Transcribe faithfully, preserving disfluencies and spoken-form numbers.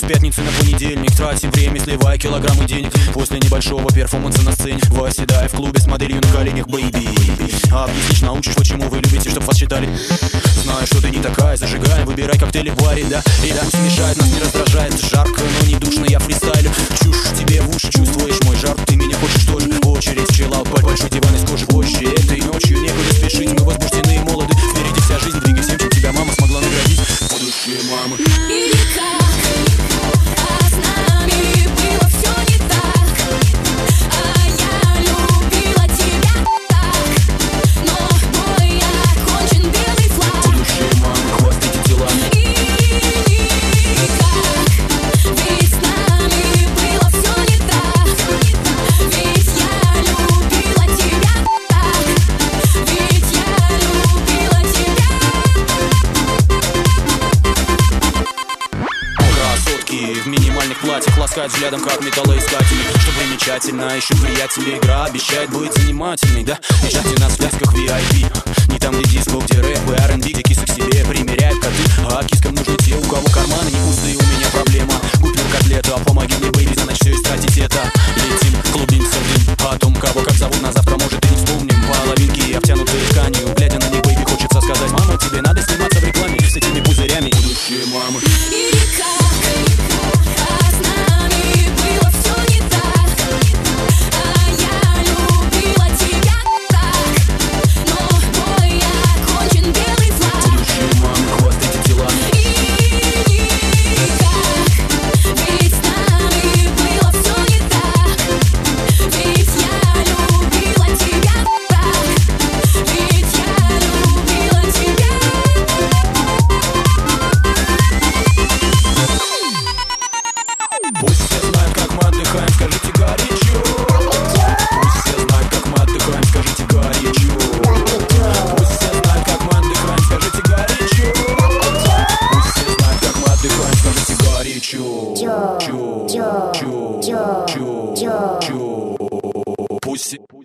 пятницы на понедельник. Тратим время, сливая килограммы денег. После небольшого перформанса на сцене, восседая в клубе с моделью на коленях, бэйби. Объяснишь, научишь, почему вы любите, чтоб вас считали. Знаю, что ты не такая, зажигай, выбирай коктейли в баре, да. И да, смешает, нас не раздражает. Жарко, но не душно, я фристайлю. Чушь тебе в уши, чувствуешь мой жар. Ты меня хочешь тоже. Очередь, чиллаут, большой диван из кожи. Позже этой ночью некуда спешить. Мы возбуждены и молоды. Впереди вся жизнь, двигай всем, чем тебя мама смогла наградить. Будущее мамы. В минимальных платьях ласкает взглядом, как металлоискатели. Что примечательно, ищут приятели. Игра обещает быть занимательной, да? Езжайте нас в дисках ви ай пи. Не там, где диско, где рэп и ар энд би, где кисы к себе примеряют коты. А кискам нужны те, у кого карманы не пустые. У меня проблема, купил котлету, а помоги мне, бэйби, за ночь все истратить это. Летим, клубимся в дым. О том, кого как зовут, на завтра, может, и не вспомним. Половинки обтянутые тканью. Глядя на них, бэйби, хочется сказать: мама, тебе надо сниматься в рекламе с этими пузырями. Будущее мамы. Пусть все знают, как мы отдыхаем, скажите горячо. Пусть все знают, как мы отдыхаем, скажите горячо. Пусть все знают, как мы отдыхаем, скажите горячо. Пусть все знают, как мы отдыхаем, скажите горячо. Чу, чу, чу, чу, чу. Пусть